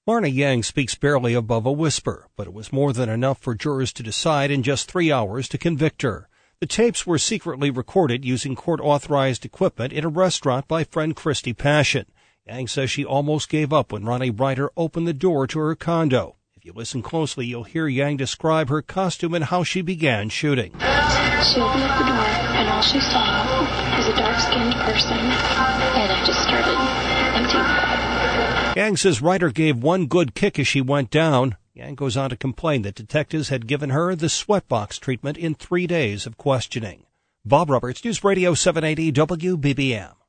Marna Yang speaks barely above a whisper, but it was more than enough for jurors to decide in just 3 hours to convict her. The tapes were secretly recorded using court-authorized equipment in a restaurant by friend Christy Passion. Yang says she almost gave up when Ronnie Ryder opened the door to her condo. If you listen closely, you'll hear Yang describe her costume and how she began shooting. She opened up the door, and all she saw was a dark-skinned person, and I just started emptying the clip. Yang says Ryder gave one good kick as she went down. Yang goes on to complain that detectives had given her the sweatbox treatment in 3 days of questioning. Bob Roberts, News Radio 780 WBBM.